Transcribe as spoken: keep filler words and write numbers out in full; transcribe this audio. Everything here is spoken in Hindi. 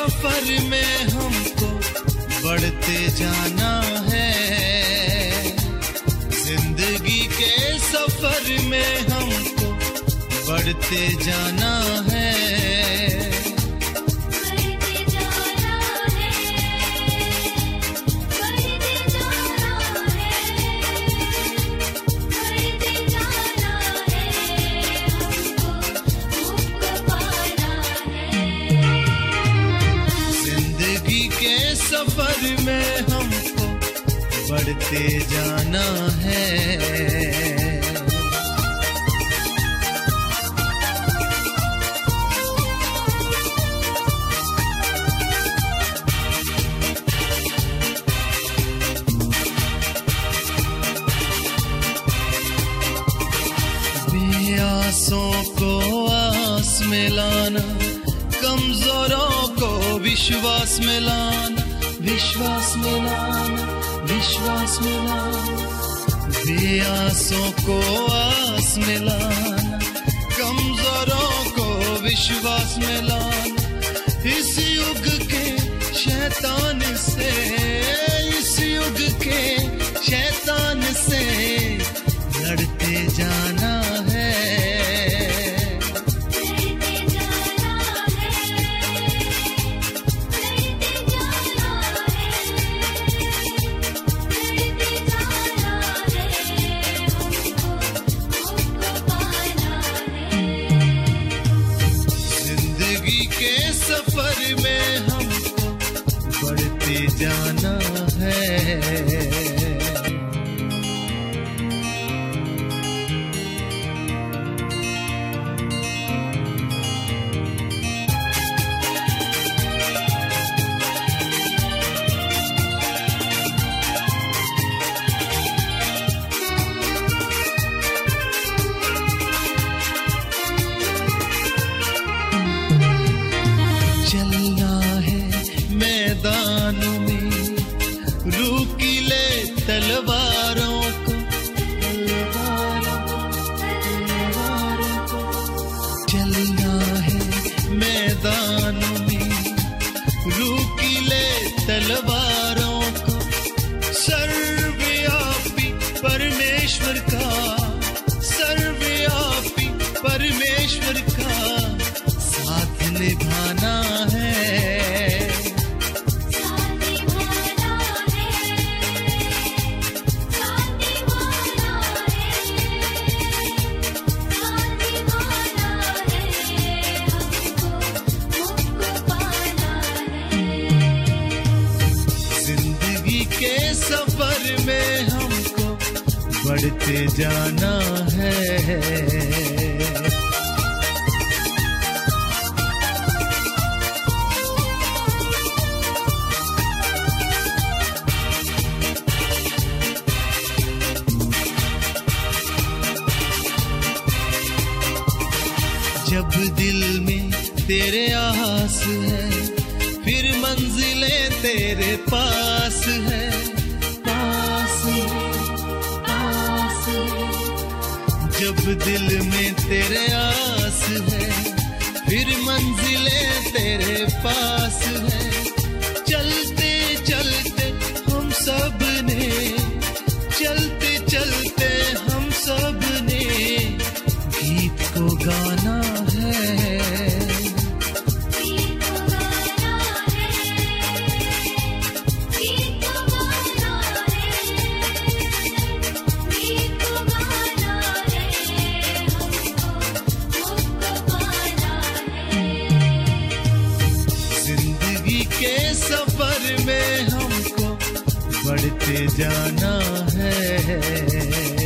सफर में हमको बढ़ते जाना है। जिंदगी के सफर में हमको बढ़ते जाना है। सफर में हमको बढ़ते जाना है। बेआसों को आस में लाना, कमजोरों को विश्वास में लाना, विश्वास में लाना, विश्वास में लाना। बेआसों को आस में लाना, कमजोरों को विश्वास में लाना। इस युग के शैतान से, इस युग के शैतान से लड़ते जाना है। सफर में हमको बढ़ते जाना है। चलना है मैदानों में रूकीले तलवारों को, चलना है मैदानों में रूकीले तलवारों को। सर्वव्यापी परमेश्वर का, सर्वव्यापी परमेश्वर का साथ निभाना है। जिंदगी के सफर में हमको बढ़ते जाना है। जब दिल में तेरे आस है, फिर मंजिलें तेरे पास है, पास है, पास है। जब दिल में तेरे आस है, फिर मंजिलें तेरे पास है। चलते चलते हम सब ने, चलते चलते हम सब ने गीत को गाना है। जिंदगी के सफर में हमको बढ़ते जाना है।